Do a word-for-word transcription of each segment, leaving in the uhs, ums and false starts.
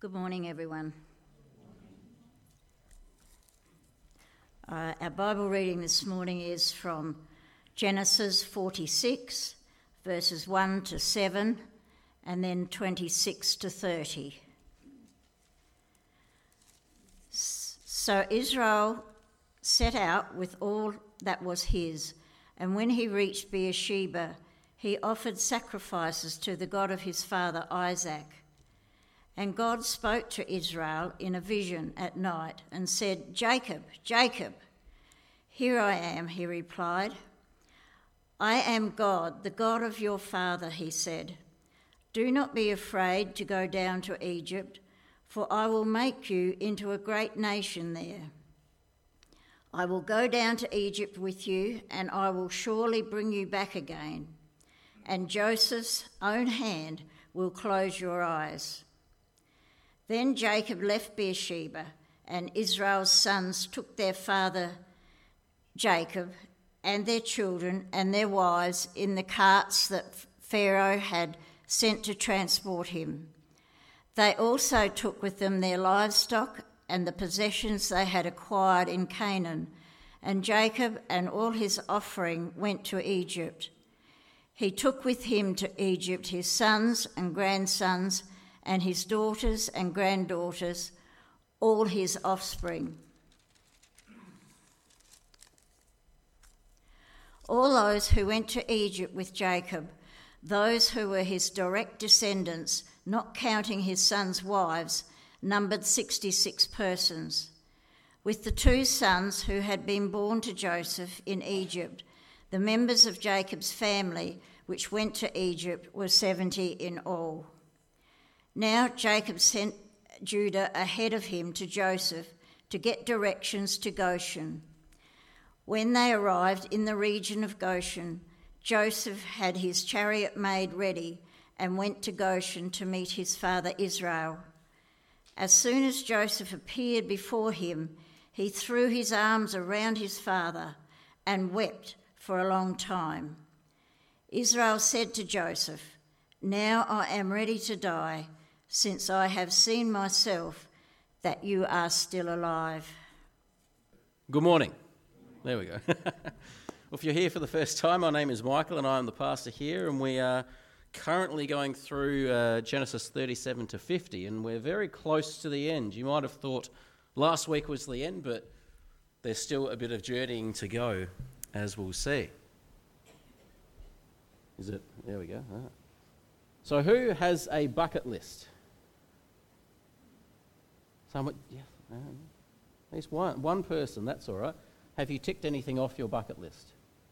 Good morning, everyone. Uh, our Bible reading this morning is from Genesis forty-six, verses one to seven, and then twenty-six to thirty. So Israel set out with all that was his, and when he reached Beersheba, he offered sacrifices to the God of his father Isaac. And God spoke to Israel in a vision at night and said, "Jacob, Jacob." "Here I am," he replied. "I am God, the God of your father," he said. "Do not be afraid to go down to Egypt, for I will make you into a great nation there. I will go down to Egypt with you, and I will surely bring you back again. And Joseph's own hand will close your eyes." Then Jacob left Beersheba, and Israel's sons took their father Jacob and their children and their wives in the carts that Pharaoh had sent to transport him. They also took with them their livestock and the possessions they had acquired in Canaan, and Jacob and all his offering went to Egypt. He took with him to Egypt his sons and grandsons and his daughters and granddaughters, all his offspring. All those who went to Egypt with Jacob, those who were his direct descendants, not counting his sons' wives, numbered sixty-six persons. With the two sons who had been born to Joseph in Egypt, the members of Jacob's family which went to Egypt were seventy in all. Now Jacob sent Judah ahead of him to Joseph to get directions to Goshen. When they arrived in the region of Goshen, Joseph had his chariot made ready and went to Goshen to meet his father Israel. As soon as Joseph appeared before him, he threw his arms around his father and wept for a long time. Israel said to Joseph, "Now I am ready to die, since I have seen myself that you are still alive." Good morning. There we go. Well, if you're here for the first time, my name is Michael and I am the pastor here, and we are currently going through uh, Genesis thirty-seven to fifty, and we're very close to the end. You might have thought last week was the end, but there's still a bit of journeying to go, as we'll see. Is it? There we go. Ah. So who has a bucket list? Someone, yeah, um, at least one, one person, that's all right. Have you ticked anything off your bucket list?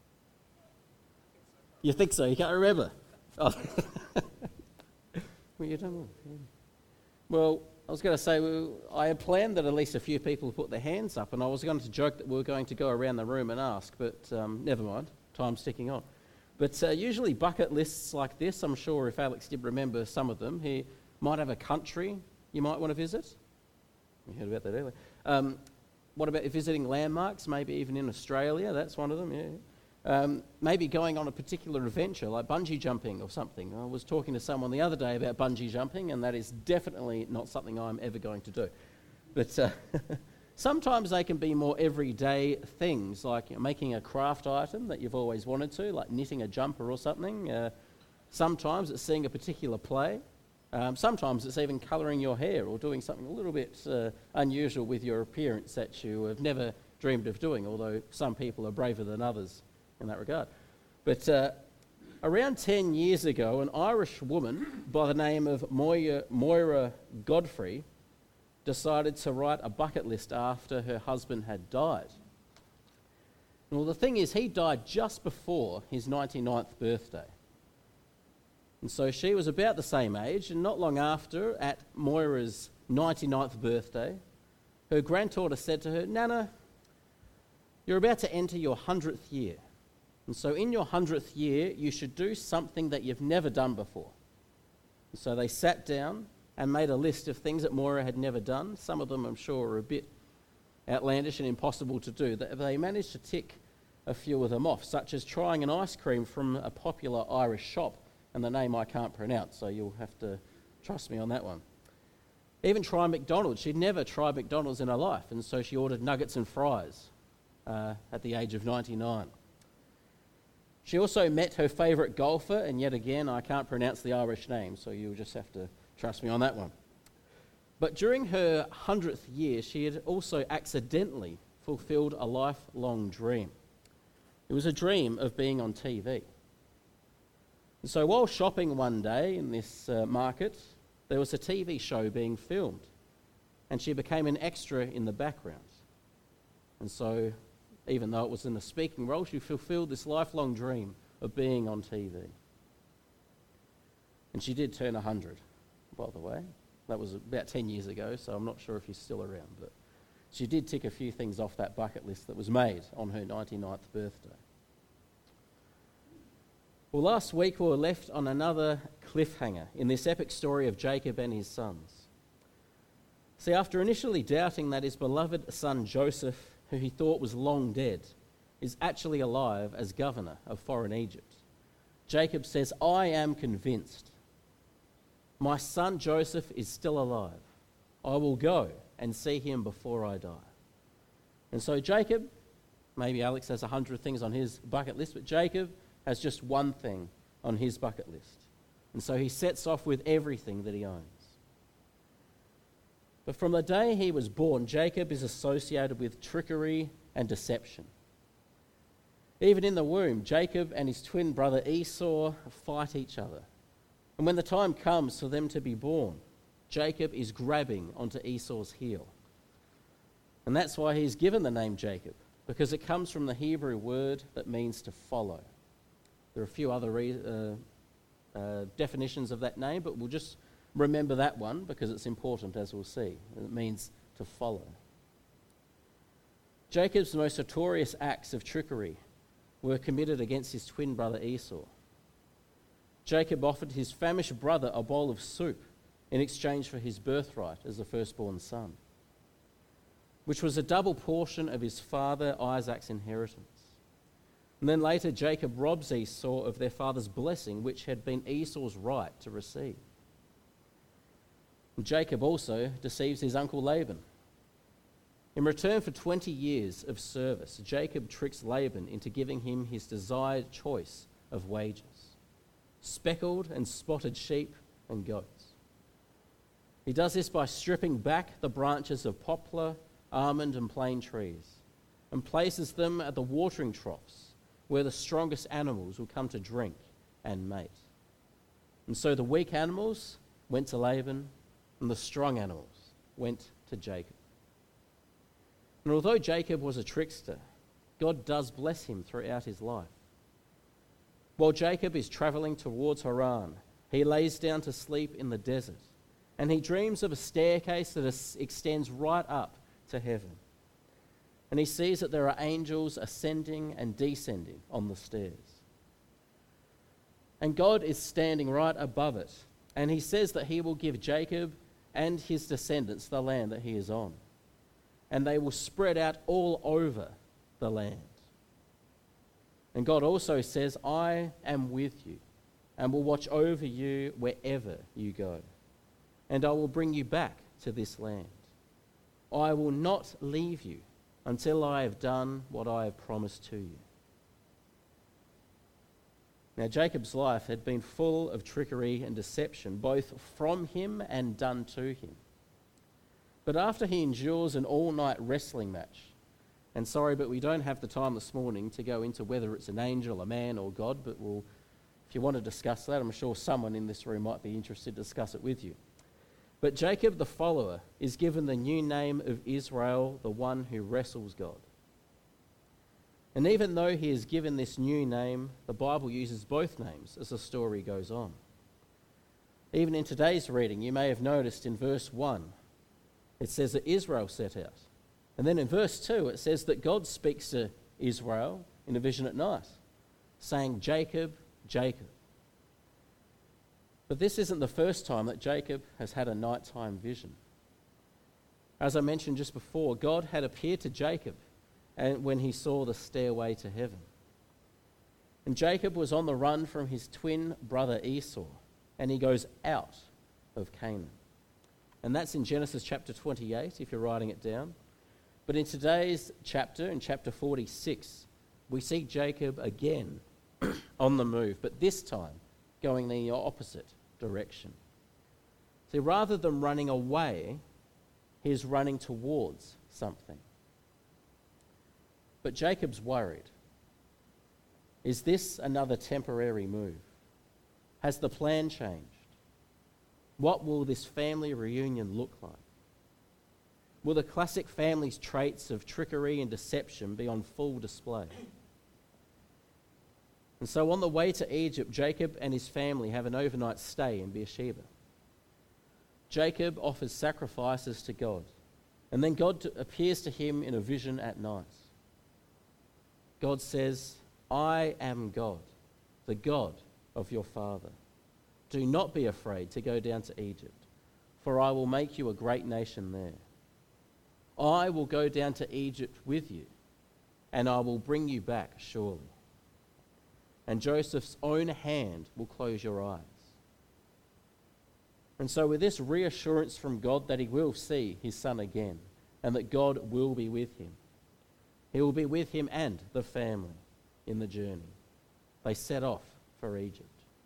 You think so? You can't remember? Oh. Well, you don't know. Yeah. Well, I was going to say, well, I had planned that at least a few people put their hands up, and I was going to joke that we were going to go around the room and ask, but um, never mind. Time's ticking on. But uh, usually bucket lists like this, I'm sure if Alex did remember some of them, he might have a country you might want to visit. We heard about that earlier. Um, what about visiting landmarks, maybe even in Australia? That's one of them, yeah. Um, maybe going on a particular adventure, like bungee jumping or something. I was talking to someone the other day about bungee jumping, and that is definitely not something I'm ever going to do. But uh, sometimes they can be more everyday things, like you know, making a craft item that you've always wanted to, like knitting a jumper or something. Uh, sometimes it's seeing a particular play. Um, sometimes it's even colouring your hair or doing something a little bit uh, unusual with your appearance that you have never dreamed of doing, although some people are braver than others in that regard. But uh, around ten years ago, an Irish woman by the name of Moira, Moira Godfrey decided to write a bucket list after her husband had died. Well, the thing is, he died just before his ninety-ninth birthday. And so she was about the same age, and not long after, at Moira's ninety-ninth birthday, her granddaughter said to her, "Nana, you're about to enter your hundredth year. And so in your hundredth year, you should do something that you've never done before." And so they sat down and made a list of things that Moira had never done. Some of them, I'm sure, are a bit outlandish and impossible to do. They managed to tick a few of them off, such as trying an ice cream from a popular Irish shop, and the name I can't pronounce, so you'll have to trust me on that one. Even try McDonald's. She'd never tried McDonald's in her life, and so she ordered nuggets and fries uh, at the age of ninety-nine. She also met her favourite golfer, and yet again, I can't pronounce the Irish name, so you'll just have to trust me on that one. But during her hundredth year, she had also accidentally fulfilled a lifelong dream. It was a dream of being on T V. And so while shopping one day in this uh, market, there was a T V show being filmed, and she became an extra in the background. And so, even though it was in a speaking role, she fulfilled this lifelong dream of being on T V. And she did turn one hundred, by the way. That was about ten years ago, so I'm not sure if she's still around, but she did tick a few things off that bucket list that was made on her ninety-ninth birthday. Well, last week we were left on another cliffhanger in this epic story of Jacob and his sons. See, after initially doubting that his beloved son Joseph, who he thought was long dead, is actually alive as governor of foreign Egypt, Jacob says, I am convinced. My son Joseph is still alive. I will go and see him before I die. And so Jacob, maybe Alex has a hundred things on his bucket list, but Jacob has just one thing on his bucket list. And so he sets off with everything that he owns. But from the day he was born, Jacob is associated with trickery and deception. Even in the womb, Jacob and his twin brother Esau fight each other. And when the time comes for them to be born, Jacob is grabbing onto Esau's heel. And that's why he's given the name Jacob, because it comes from the Hebrew word that means to follow. There are a few other re- uh, uh, definitions of that name, but we'll just remember that one because it's important, as we'll see. It means to follow. Jacob's most notorious acts of trickery were committed against his twin brother Esau. Jacob offered his famished brother a bowl of soup in exchange for his birthright as the firstborn son, which was a double portion of his father Isaac's inheritance. And then later, Jacob robs Esau of their father's blessing, which had been Esau's right to receive. And Jacob also deceives his uncle Laban. In return for twenty years of service, Jacob tricks Laban into giving him his desired choice of wages: speckled and spotted sheep and goats. He does this by stripping back the branches of poplar, almond and plane trees and places them at the watering troughs where the strongest animals will come to drink and mate. And so the weak animals went to Laban and the strong animals went to Jacob. And although Jacob was a trickster, God does bless him throughout his life. While Jacob is travelling towards Haran, he lays down to sleep in the desert, and he dreams of a staircase that extends right up to heaven. And he sees that there are angels ascending and descending on the stairs. And God is standing right above it, and he says that he will give Jacob and his descendants the land that he is on, and they will spread out all over the land. And God also says, I am with you and will watch over you wherever you go, and I will bring you back to this land. I will not leave you until I have done what I have promised to you. Now, Jacob's life had been full of trickery and deception, both from him and done to him. But after he endures an all-night wrestling match, and sorry, but we don't have the time this morning to go into whether it's an angel, a man, or God, but we'll, if you want to discuss that, I'm sure someone in this room might be interested to discuss it with you. But Jacob, the follower, is given the new name of Israel, the one who wrestles God. And even though he is given this new name, the Bible uses both names as the story goes on. Even in today's reading, you may have noticed in verse one, it says that Israel set out. And then in verse two, it says that God speaks to Israel in a vision at night, saying, Jacob, Jacob. But this isn't the first time that Jacob has had a nighttime vision. As I mentioned just before, God had appeared to Jacob and when he saw the stairway to heaven. And Jacob was on the run from his twin brother Esau, and he goes out of Canaan. And that's in Genesis chapter twenty-eight, if you're writing it down. But in today's chapter, in chapter forty-six, we see Jacob again on the move, but this time going the opposite direction. See, rather than running away, he's running towards something. But Jacob's worried. Is this another temporary move? Has the plan changed? What will this family reunion look like? Will the classic family's traits of trickery and deception be on full display? And so on the way to Egypt, Jacob and his family have an overnight stay in Beersheba. Jacob offers sacrifices to God, and then God appears to him in a vision at night. God says, "I am God, the God of your father. Do not be afraid to go down to Egypt, for I will make you a great nation there. I will go down to Egypt with you, and I will bring you back surely. And Joseph's own hand will close your eyes." And so with this reassurance from God that he will see his son again, and that God will be with him, he will be with him and the family in the journey. They set off for Egypt.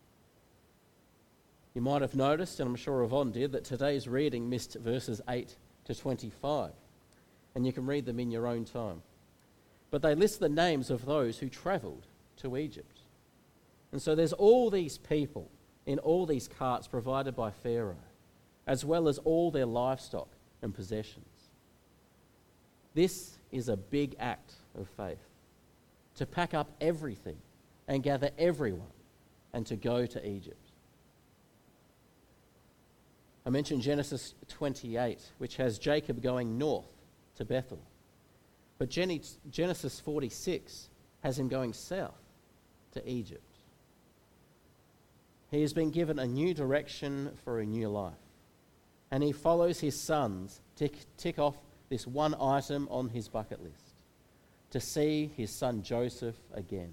You might have noticed, and I'm sure Yvonne did, that today's reading missed verses eight to twenty-five, and you can read them in your own time. But they list the names of those who travelled to Egypt. And so there's all these people in all these carts provided by Pharaoh, as well as all their livestock and possessions. This is a big act of faith, to pack up everything and gather everyone and to go to Egypt. I mentioned Genesis twenty-eight, which has Jacob going north to Bethel. But Genesis forty-six has him going south to Egypt. He has been given a new direction for a new life. And he follows his sons to tick off this one item on his bucket list, to see his son Joseph again.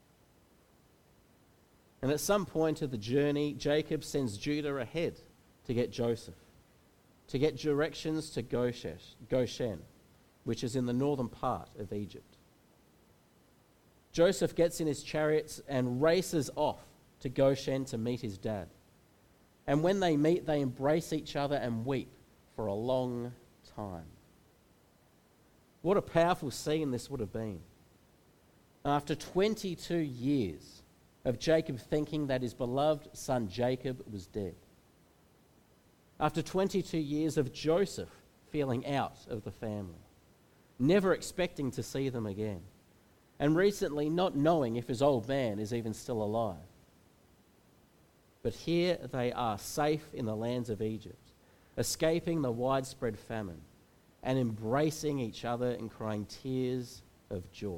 And at some point of the journey, Jacob sends Judah ahead to get Joseph, to get directions to Goshen, which is in the northern part of Egypt. Joseph gets in his chariots and races off to Goshen to meet his dad. And when they meet, they embrace each other and weep for a long time. What a powerful scene this would have been. After twenty-two years of Jacob thinking that his beloved son Jacob was dead. After twenty-two years of Joseph feeling out of the family, never expecting to see them again, and recently not knowing if his old man is even still alive. But here they are, safe in the lands of Egypt, escaping the widespread famine, and embracing each other and crying tears of joy.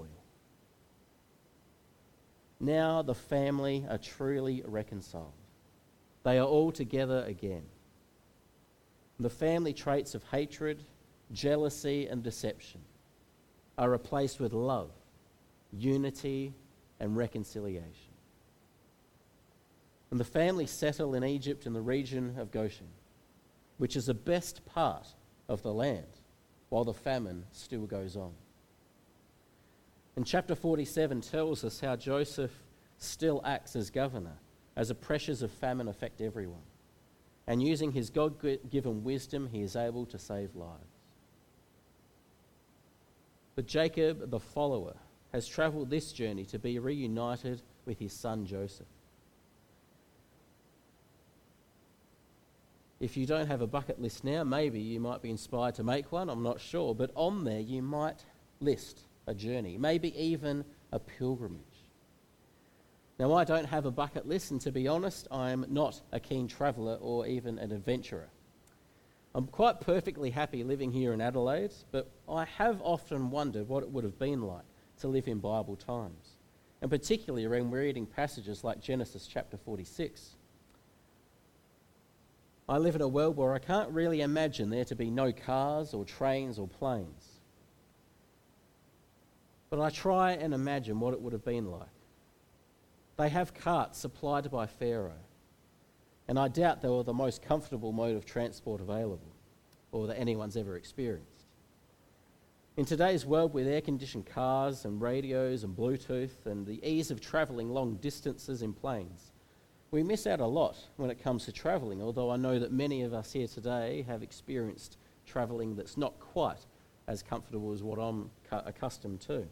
Now the family are truly reconciled. They are all together again. The family traits of hatred, jealousy, and deception are replaced with love, unity, and reconciliation. And the family settle in Egypt in the region of Goshen, which is the best part of the land, while the famine still goes on. And chapter forty-seven tells us how Joseph still acts as governor, as the pressures of famine affect everyone. And using his God-given wisdom, he is able to save lives. But Jacob, the follower, has travelled this journey to be reunited with his son Joseph. If you don't have a bucket list now, maybe you might be inspired to make one, I'm not sure. But on there you might list a journey, maybe even a pilgrimage. Now, I don't have a bucket list, and to be honest, I'm not a keen traveller or even an adventurer. I'm quite perfectly happy living here in Adelaide, but I have often wondered what it would have been like to live in Bible times, and particularly when we're reading passages like Genesis chapter forty-six. I live in a world where I can't really imagine there to be no cars or trains or planes. But I try and imagine what it would have been like. They have carts supplied by Pharaoh, and I doubt they were the most comfortable mode of transport available. or that anyone's ever experienced. In today's world, with air-conditioned cars and radios and Bluetooth and the ease of travelling long distances in planes, we miss out a lot when it comes to travelling, although I know that many of us here today have experienced travelling that's not quite as comfortable as what I'm cu- accustomed to.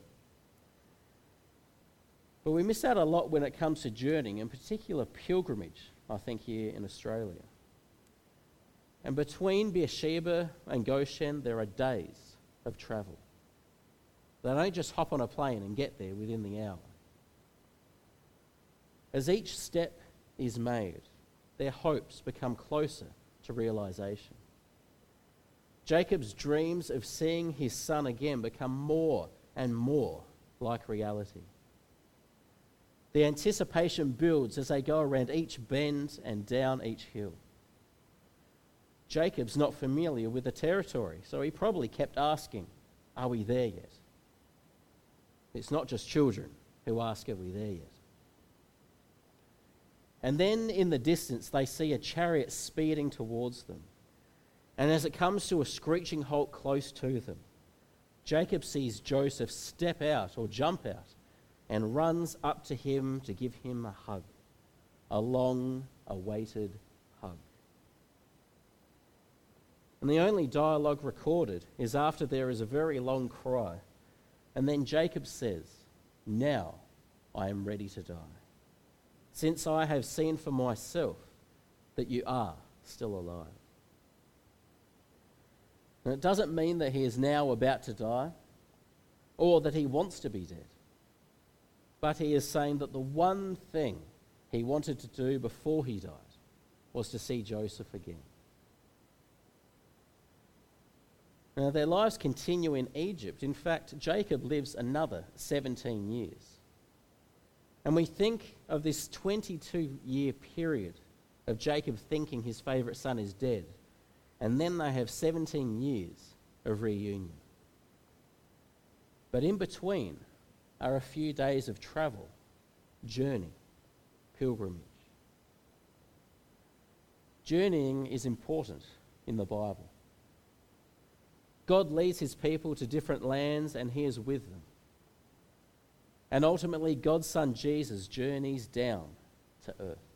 But we miss out a lot when it comes to journeying, in particular pilgrimage, I think, here in Australia. And between Beersheba and Goshen, there are days of travel. They don't just hop on a plane and get there within the hour. As each step is made, their hopes become closer to realisation. Jacob's dreams of seeing his son again become more and more like reality. The anticipation builds as they go around each bend and down each hill. Jacob's not familiar with the territory, so he probably kept asking, "Are we there yet?" It's not just children who ask, "Are we there yet?" And then in the distance, they see a chariot speeding towards them. And as it comes to a screeching halt close to them, Jacob sees Joseph step out or jump out and runs up to him to give him a hug, a long-awaited hug. And the only dialogue recorded is after there is a very long cry, and then Jacob says, "Now I am ready to die, since I have seen for myself that you are still alive." And it doesn't mean that he is now about to die or that he wants to be dead. But he is saying that the one thing he wanted to do before he died was to see Joseph again. Now, their lives continue in Egypt. In fact, Jacob lives another seventeen years. And we think of this twenty-two-year period of Jacob thinking his favourite son is dead. And then they have seventeen years of reunion. But in between are a few days of travel, journey, pilgrimage. Journeying is important in the Bible. God leads his people to different lands and he is with them. And ultimately, God's Son Jesus journeys down to earth.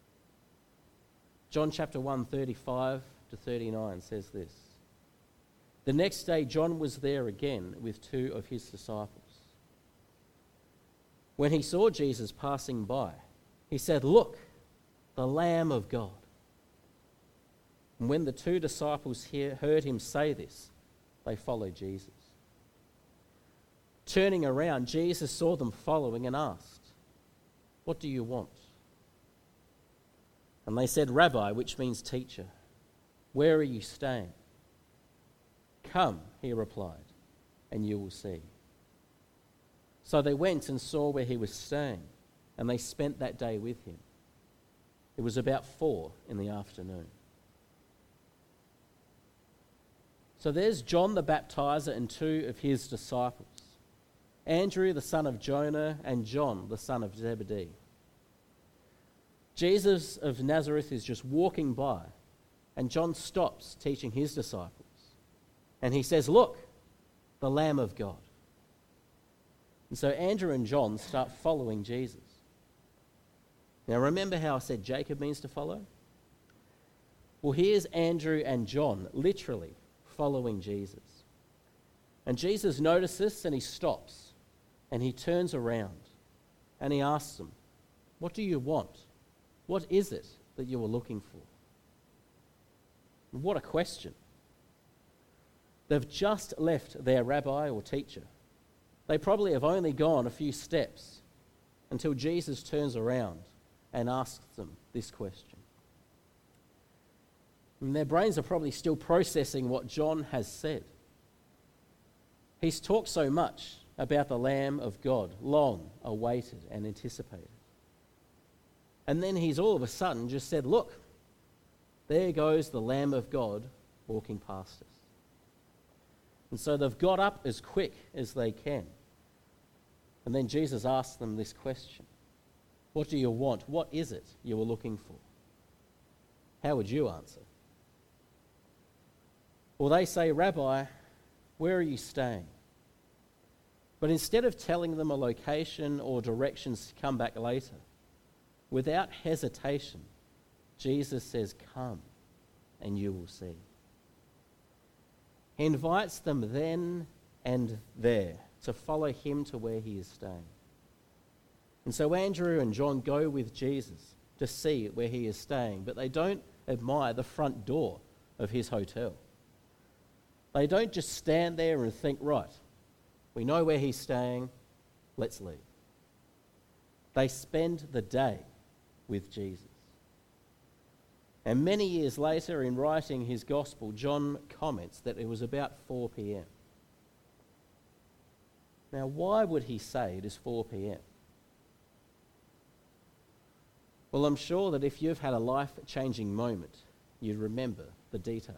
John chapter one, thirty-five to thirty-nine says this. The next day, John was there again with two of his disciples. When he saw Jesus passing by, he said, "Look, the Lamb of God." And when the two disciples hear, heard him say this, they followed Jesus. Turning around, Jesus saw them following and asked, "What do you want?" And they said, "Rabbi," which means teacher, "where are you staying?" "Come," he replied, "and you will see." So they went and saw where he was staying, and they spent that day with him. It was about four in the afternoon. So there's John the Baptizer and two of his disciples, Andrew the son of Jonah and John the son of Zebedee. Jesus of Nazareth is just walking by, and John stops teaching his disciples. And he says, "Look, the Lamb of God." And so Andrew and John start following Jesus. Now remember how I said Jacob means to follow? Well, here's Andrew and John literally following Jesus. And Jesus notices this and he stops and he turns around and he asks them, "What do you want? What is it that you are looking for?" What a question. They've just left their rabbi or teacher. They probably have only gone a few steps until Jesus turns around and asks them this question. And their brains are probably still processing what John has said. He's talked so much about the Lamb of God, long awaited and anticipated. And then he's all of a sudden just said, "Look, there goes the Lamb of God walking past us." And so they've got up as quick as they can. And then Jesus asks them this question. "What do you want? What is it you were looking for?" How would you answer? Or they say, Rabbi, where are you staying? But instead of telling them a location or directions to come back later, without hesitation, Jesus says, come and you will see. He invites them then and there to follow him to where he is staying. And so Andrew and John go with Jesus to see where he is staying, but they don't admire the front door of his hotel. They don't just stand there and think, right, we know where he's staying, let's leave. They spend the day with Jesus. And many years later, in writing his gospel, John comments that it was about four p.m. Now, why would he say it is four p.m.? Well, I'm sure that if you've had a life-changing moment, you'd remember the details.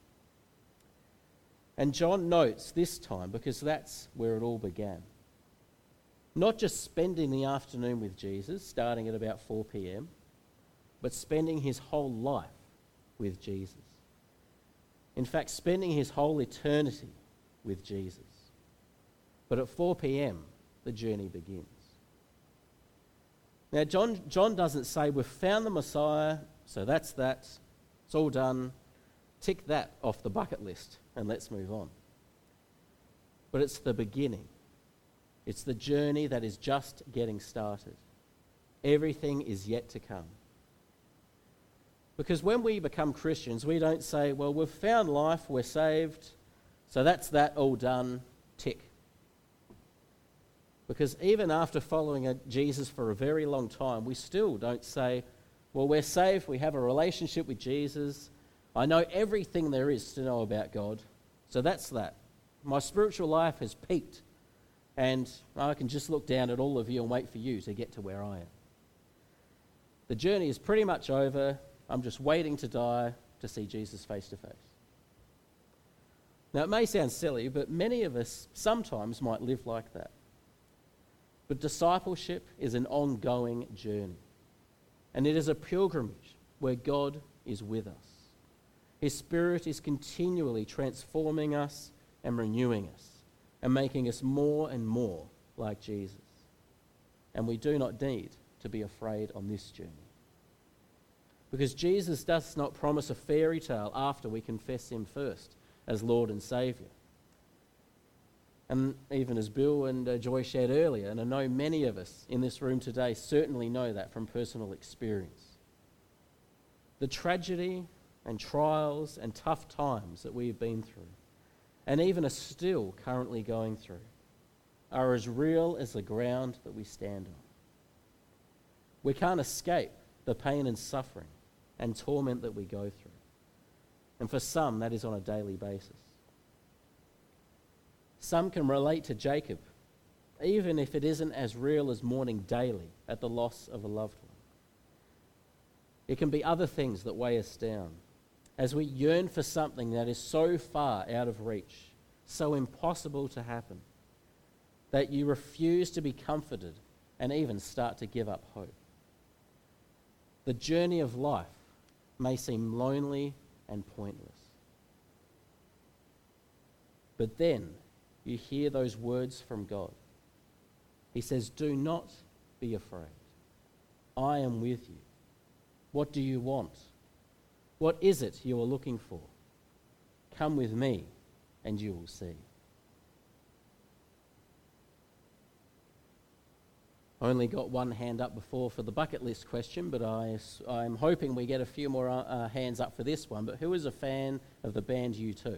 And John notes this time because that's where it all began. Not just spending the afternoon with Jesus, starting at about four p.m., but spending his whole life with Jesus. In fact, spending his whole eternity with Jesus. But at four p.m., the journey begins. Now, John, John doesn't say, we've found the Messiah, so that's that, it's all done, tick that off the bucket list and let's move on. But it's the beginning. It's the journey that is just getting started. Everything is yet to come. Because when we become Christians, we don't say, well, we've found life, we're saved, so that's that, all done, tick. Because even after following a Jesus for a very long time, we still don't say, well, we're saved, we have a relationship with Jesus, I know everything there is to know about God, so that's that. My spiritual life has peaked, and I can just look down at all of you and wait for you to get to where I am. The journey is pretty much over. I'm just waiting to die to see Jesus face to face. Now, it may sound silly, but many of us sometimes might live like that. But discipleship is an ongoing journey, and it is a pilgrimage where God is with us. His Spirit is continually transforming us and renewing us and making us more and more like Jesus. And we do not need to be afraid on this journey. Because Jesus does not promise a fairy tale after we confess him first as Lord and Saviour. And even as Bill and uh, Joy shared earlier, and I know many of us in this room today certainly know that from personal experience. The tragedy and trials and tough times that we have been through, and even are still currently going through, are as real as the ground that we stand on. We can't escape the pain and suffering and torment that we go through. And for some, that is on a daily basis. Some can relate to Jacob, even if it isn't as real as mourning daily at the loss of a loved one. It can be other things that weigh us down as we yearn for something that is so far out of reach, so impossible to happen, that you refuse to be comforted and even start to give up hope. The journey of life may seem lonely and pointless. But then you hear those words from God. He says, do not be afraid. I am with you. What do you want? What is it you are looking for? Come with me and you will see. I only got one hand up before for the bucket list question, but I, I'm hoping we get a few more uh, hands up for this one. But who is a fan of the band U two?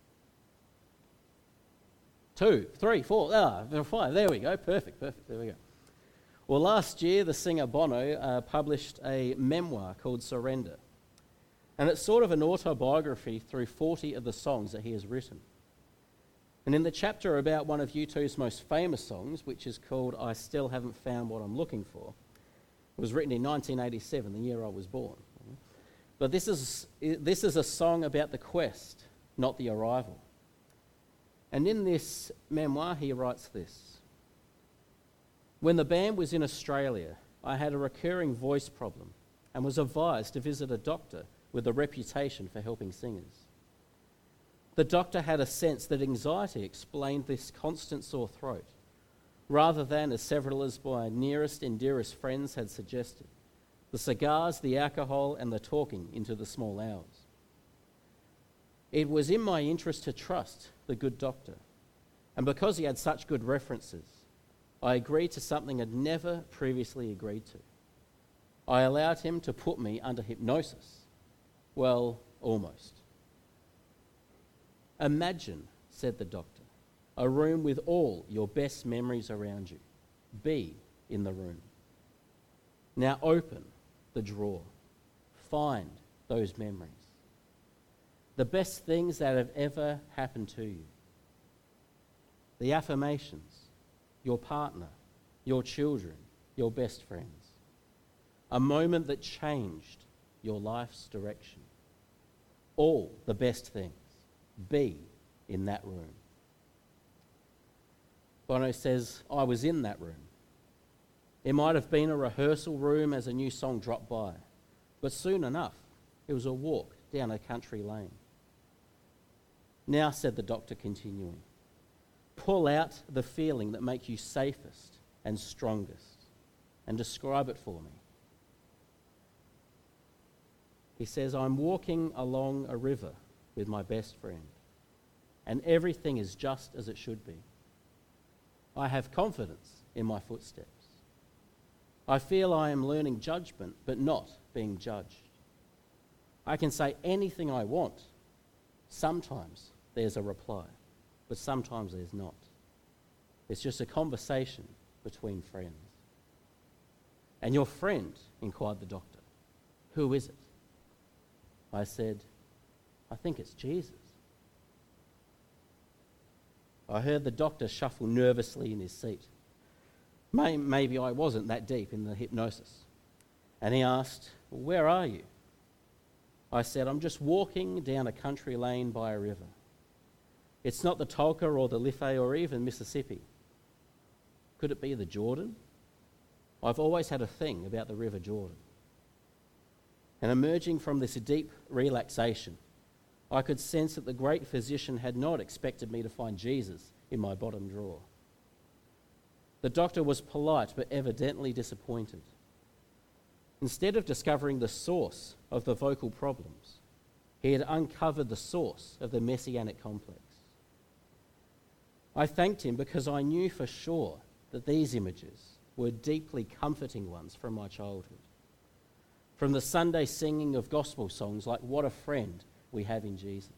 Two, three, four, ah, five. There we go. Perfect, perfect. There we go. Well, last year, the singer Bono uh, published a memoir called Surrender. And it's sort of an autobiography through forty of the songs that he has written. And in the chapter about one of U two's most famous songs, which is called I Still Haven't Found What I'm Looking For, it was written in nineteen eighty-seven, the year I was born. But this is, this is a song about the quest, not the arrival. And in this memoir, he writes this. When the band was in Australia, I had a recurring voice problem and was advised to visit a doctor with a reputation for helping singers. The doctor had a sense that anxiety explained this constant sore throat, rather than, as several of my nearest and dearest friends had suggested, the cigars, the alcohol, and the talking into the small hours. It was in my interest to trust the good doctor, and because he had such good references, I agreed to something I'd never previously agreed to. I allowed him to put me under hypnosis. Well, almost. Imagine, said the doctor, a room with all your best memories around you. Be in the room. Now open the drawer. Find those memories. The best things that have ever happened to you. The affirmations, your partner, your children, your best friends. A moment that changed your life's direction. All the best things. Be in that room. Bono says, I was in that room. It might have been a rehearsal room as a new song dropped by, but soon enough, it was a walk down a country lane. Now, said the doctor, continuing, pull out the feeling that makes you safest and strongest and describe it for me. He says, I'm walking along a river with my best friend, and everything is just as it should be. I have confidence in my footsteps. I feel I am learning judgment, but not being judged. I can say anything I want. Sometimes there's a reply, but sometimes there's not. It's just a conversation between friends. And your friend, inquired the doctor, who is it? I said, I think it's Jesus. I heard the doctor shuffle nervously in his seat. Maybe I wasn't that deep in the hypnosis. And he asked, well, where are you? I said, I'm just walking down a country lane by a river. It's not the Tolka or the Liffey or even Mississippi. Could it be the Jordan? I've always had a thing about the River Jordan. And emerging from this deep relaxation, I could sense that the great physician had not expected me to find Jesus in my bottom drawer. The doctor was polite but evidently disappointed. Instead of discovering the source of the vocal problems, he had uncovered the source of the messianic complex. I thanked him because I knew for sure that these images were deeply comforting ones from my childhood. From the Sunday singing of gospel songs like What a Friend We Have in Jesus.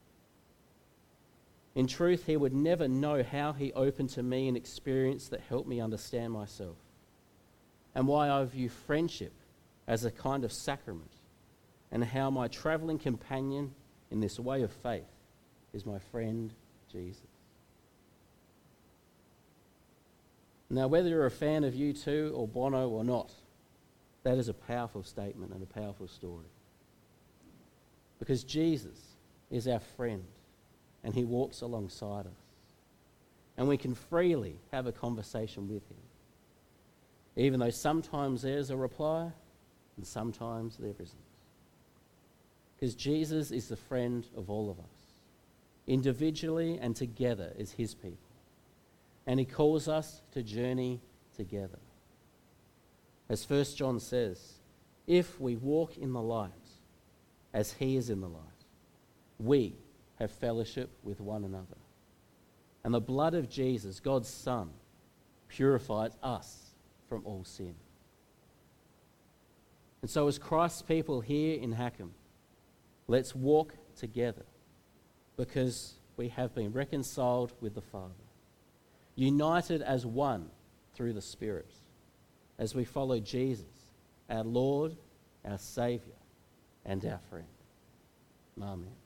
In truth, he would never know how he opened to me an experience that helped me understand myself, and why I view friendship as a kind of sacrament, and how my travelling companion in this way of faith is my friend Jesus. Now, whether you're a fan of U two or Bono or not, that is a powerful statement and a powerful story. Because Jesus is our friend and he walks alongside us. And we can freely have a conversation with him, even though sometimes there's a reply and sometimes there isn't. Because Jesus is the friend of all of us, individually and together as his people. And he calls us to journey together. As First John says, if we walk in the light as he is in the light, we have fellowship with one another. And the blood of Jesus, God's Son, purifies us from all sin. And so as Christ's people here in Hackham, let's walk together because we have been reconciled with the Father, united as one through the Spirit, as we follow Jesus, our Lord, our Saviour, and our friend. Amen.